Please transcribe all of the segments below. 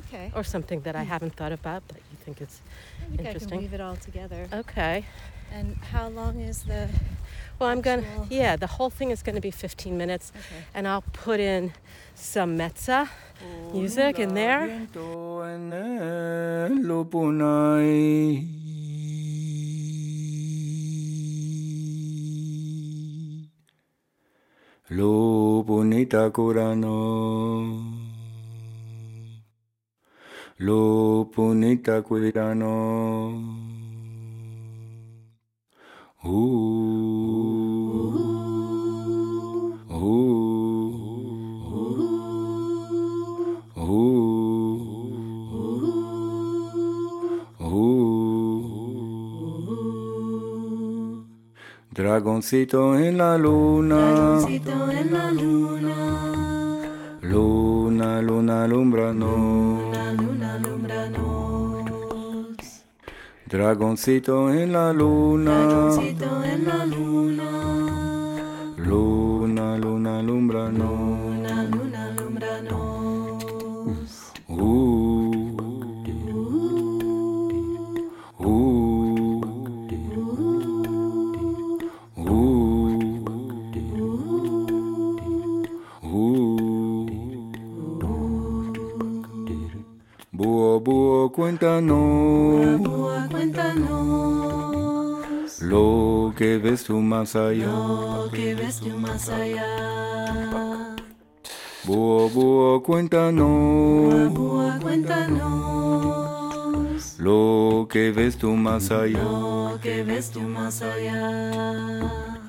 Okay. or something that I haven't thought about, but you think it's I think I can interesting. weave it all together. Okay. And how long is the Well, actual... the whole thing is going to be 15 minutes, Okay. and I'll put in some mezza music in there. Lo punita curano, lo punita curano. Dragoncito en la luna, Dragoncito en la luna, luna, luna, alumbranos. luna alumbranos. Dragoncito en la luna, Dragoncito en la luna, luna, luna, alumbranos. luna alumbranos. Búho, búho, cuéntanos Búho, cuéntanos lo que ves tú más allá. lo que ves tú más allá. Búho, búho, cuéntanos Búho, cuéntanos lo que ves tú más allá. lo que ves tú más allá.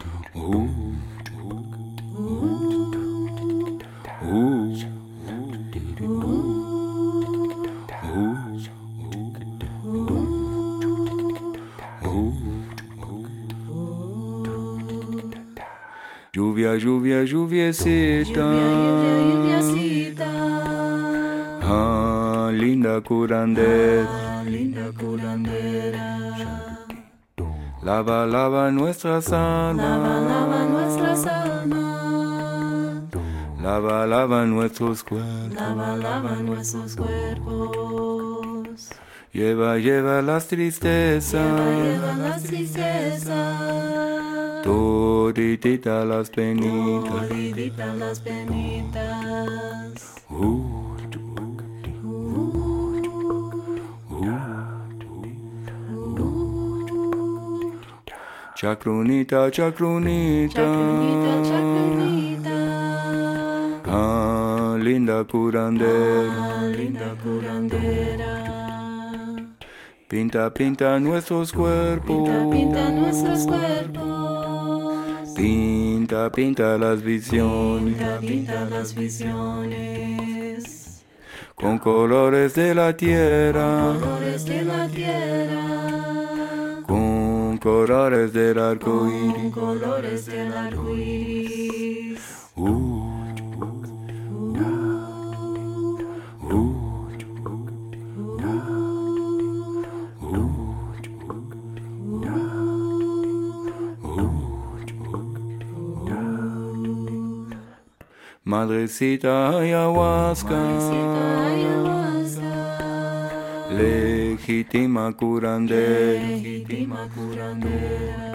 Lluvia, lluvia, lluviecita. Lluviacita, Ah, linda curandera. linda curandera. Lava, lava nuestras almas. Lava nuestras almas. Lava, lava nuestros cuerpos. Lava nuestros cuerpos. Lleva, lleva las tristezas. Lleva las tristezas. Toditita las penitas. Toditita las penitas. Chacrunita, chacrunita. Chacrunita, chacrunita. Ah, linda curandera. Linda curandera. Pinta, pinta nuestros cuerpos. Pinta, pinta nuestros cuerpos. Pinta, pinta las visiones. Pinta, pinta las visiones. Con colores de la tierra. Colores de la tierra. Con colores del arco iris. Colores del arco iris. Madrecita ayahuasca, Ayahuasca. legítima curandera. Legítima curandera.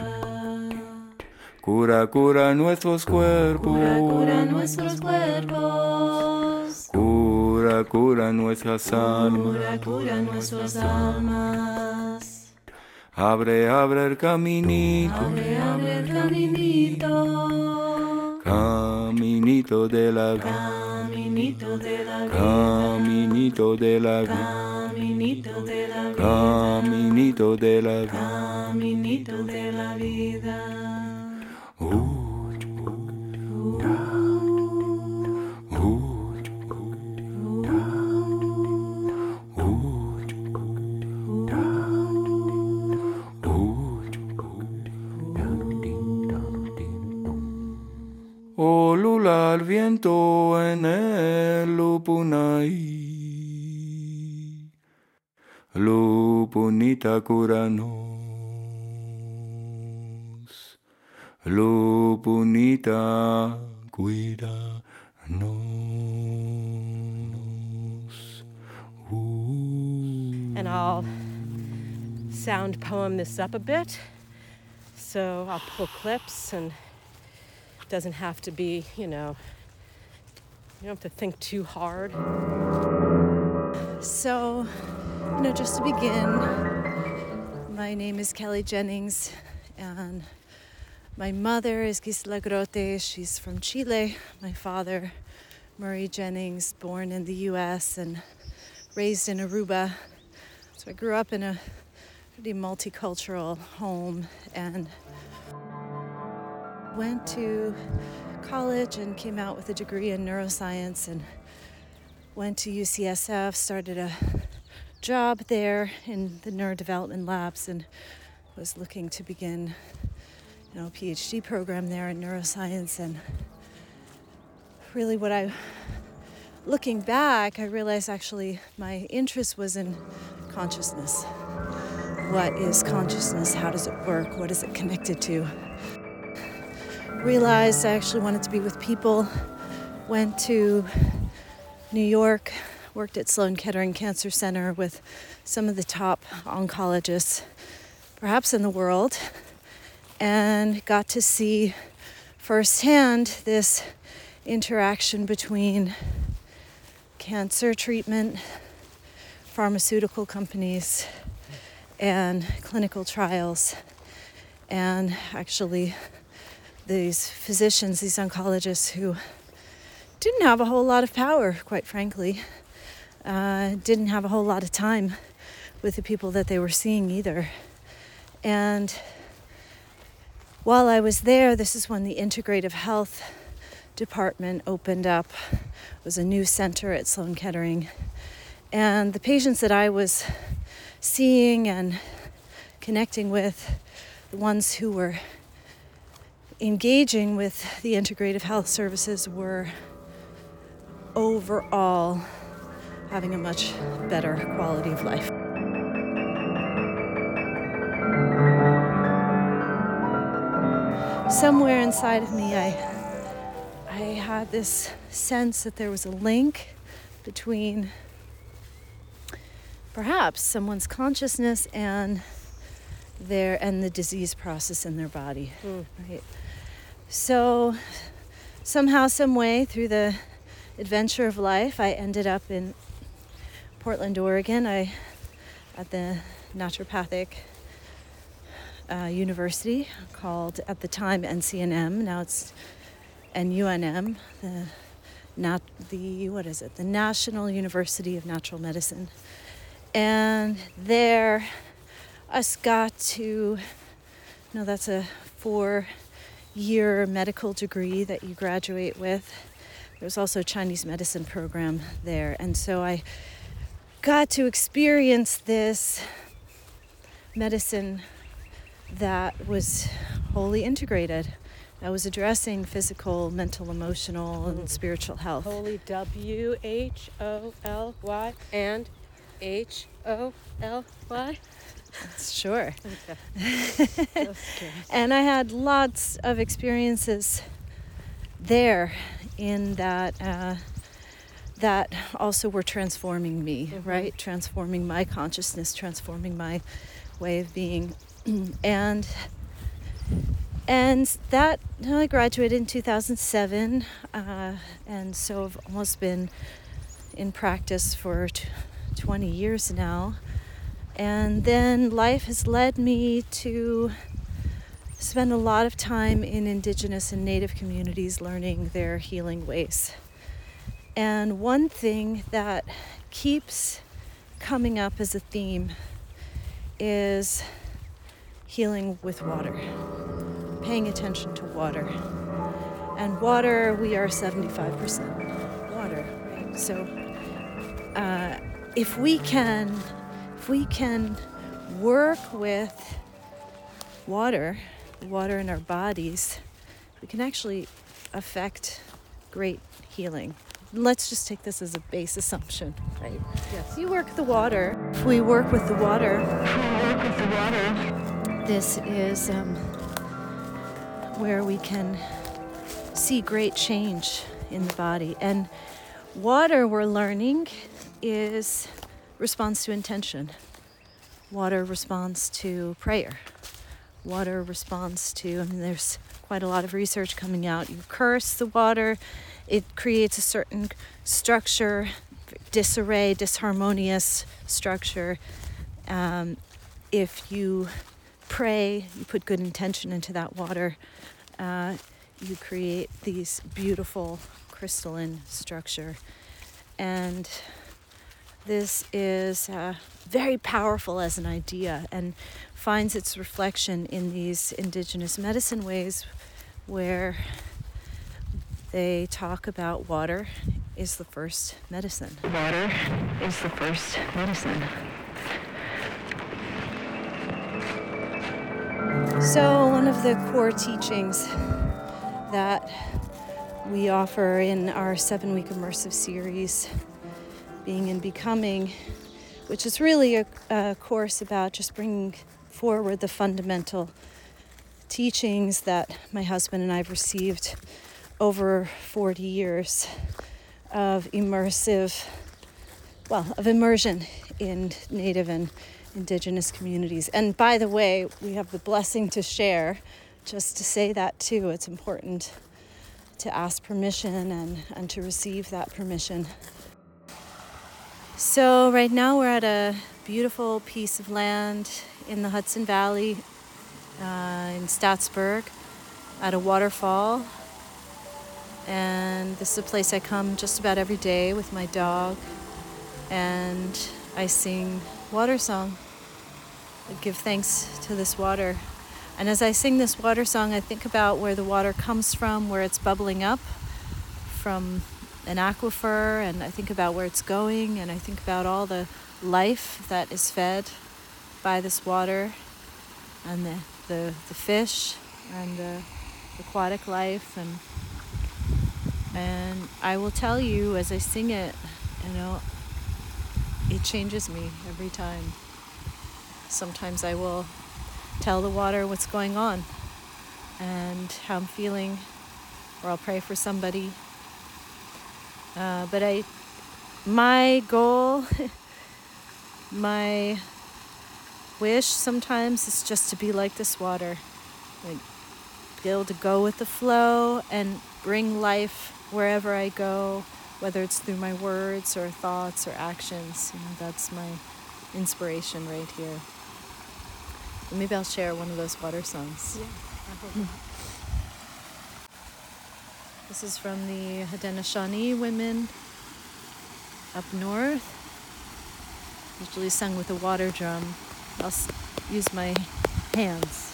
Cura, cura nuestros cuerpos. Cura nuestros cuerpos. Cura, cura nuestras almas. Cura nuestras almas. Abre, abre el caminito. Abre el caminito. Caminito de la vida. Caminito de la vida. Caminito de la vida. Caminito de la vida. Caminito de la vida. Caminito de la vida. Oh, lula al viento en el lupunay. Lupunita curanos. Lupunita cuidanos. and I'll sound poem this up a bit. So I'll pull clips, and it doesn't have to be, you don't have to think too hard. So, just to begin, my name is Kelly Jennings, and my mother is Gisela Grote. She's from Chile. My father, Murray Jennings, born in the U.S. and raised in Aruba. So I grew up in a pretty multicultural home and went to college and came out with a degree in neuroscience and went to UCSF, started a job there in the neurodevelopment labs and was looking to begin a PhD program there in neuroscience. And really looking back, I realized actually my interest was in consciousness. What is consciousness? How does it work? What is it connected to? Realized I actually wanted to be with people. Went to New York, worked at Sloan Kettering Cancer Center with some of the top oncologists, perhaps in the world, and got to see firsthand this interaction between cancer treatment, pharmaceutical companies, and clinical trials. And actually, these physicians, these oncologists who didn't have a whole lot of power, quite frankly, didn't have a whole lot of time with the people that they were seeing either. And while I was there, this is when the integrative health department opened up. It was a new center at Sloan Kettering. And the patients that I was seeing and connecting with, the ones who were engaging with the integrative health services, were overall having a much better quality of life. Somewhere inside of me, I had this sense that there was a link between perhaps someone's consciousness and the disease process in their body. Right? So somehow, some way, through the adventure of life, I ended up in Portland, Oregon, at the naturopathic university called, at the time, NCNM. Now it's NUNM, the National University of Natural Medicine. And there, us got to, that's a 4-year medical degree that you graduate with. There was also a Chinese medicine program there. And so I got to experience this medicine that was wholly integrated, that was addressing physical, mental, emotional, and spiritual health. Holy, WHOLY and HOLY? Sure. Okay. And I had lots of experiences there in that that also were transforming me, right? Transforming my consciousness, transforming my way of being. And that, I graduated in 2007, and so I've almost been in practice for 20 years now. And then life has led me to spend a lot of time in indigenous and native communities learning their healing ways. And one thing that keeps coming up as a theme is healing with water, paying attention to water. And water, we are 75% water, right? So if we can work with water in our bodies, we can actually affect great healing. Let's just take this as a base assumption, right? Yes. You work the water. If we work with the water, this is where we can see great change in the body. And water, we're learning, is response to intention. water responds to prayer. Water responds to, there's quite a lot of research coming out. You curse the water, it creates a certain structure, disarray, disharmonious structure. If you pray, you put good intention into that water, you create these beautiful crystalline structure. And this is very powerful as an idea and finds its reflection in these indigenous medicine ways where they talk about water is the first medicine. Water is the first medicine. So one of the core teachings that we offer in our 7-week immersive series, Being and Becoming, which is really a course about just bringing forward the fundamental teachings that my husband and I have received over 40 years of immersion in Native and Indigenous communities. And by the way, we have the blessing to share, just to say that too. It's important to ask permission and to receive that permission. So right now we're at a beautiful piece of land in the Hudson Valley in Staatsburg at a waterfall. And this is a place I come just about every day with my dog, and I sing water song. I give thanks to this water. And as I sing this water song, I think about where the water comes from, where it's bubbling up from an aquifer, and I think about where it's going, and I think about all the life that is fed by this water, and the fish, and the aquatic life, and I will tell you as I sing it, it changes me every time. Sometimes I will tell the water what's going on and how I'm feeling, or I'll pray for somebody. But my goal, my wish sometimes is just to be like this water, like be able to go with the flow and bring life wherever I go, whether it's through my words or thoughts or actions. That's my inspiration right here. Maybe I'll share one of those water songs. Yeah, I hope. This is from the Haudenosaunee women up north. Usually sung with a water drum. I'll use my hands.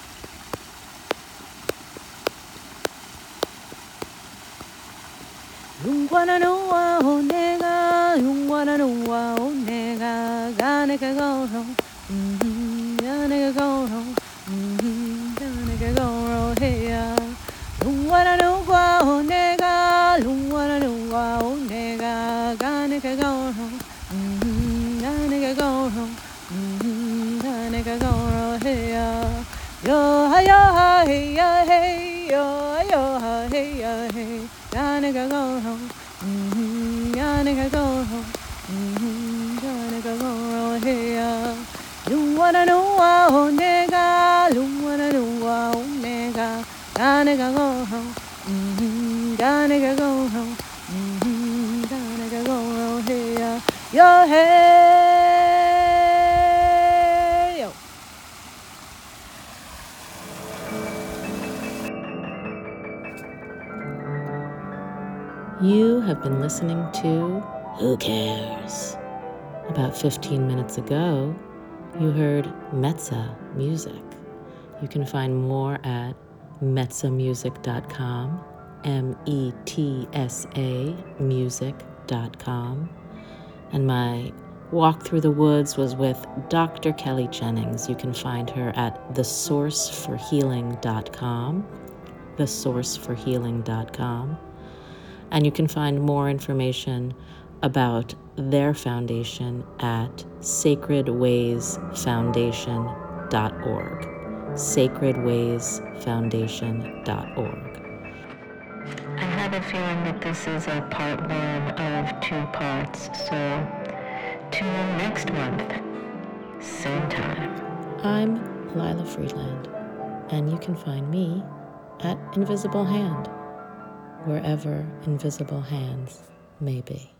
Yungwananoa onega, yungwananoa onega, ganeka goro, ganeka goro, ganeka goro, heya. Yungwananoa onega, yungwananoa onega, ganeka goro, ganeka goro, ganeka goro, heya. Yo ha hey ya hey, yo ha hey ya hey. Ganeka go home, ganeka go home, ganeka go home, hey. You wanna know how nigga, you wanna know how nigga, ganeka go home, ganeka go home, ganeka go home, hey. Yo hey, yo. You have been listening to Who Cares? About 15 minutes ago, you heard Metsa Music. You can find more at metsamusic.com, METSA music.com. And my walk through the woods was with Dr. Kelly Jennings. You can find her at thesourceforhealing.com, thesourceforhealing.com. And you can find more information about their foundation at sacredwaysfoundation.org, sacredwaysfoundation.org. I have a feeling that this is a part 1 of 2 parts, so tune in next month. same time. I'm Lila Friedland, and you can find me at Invisible Hand, wherever invisible hands may be.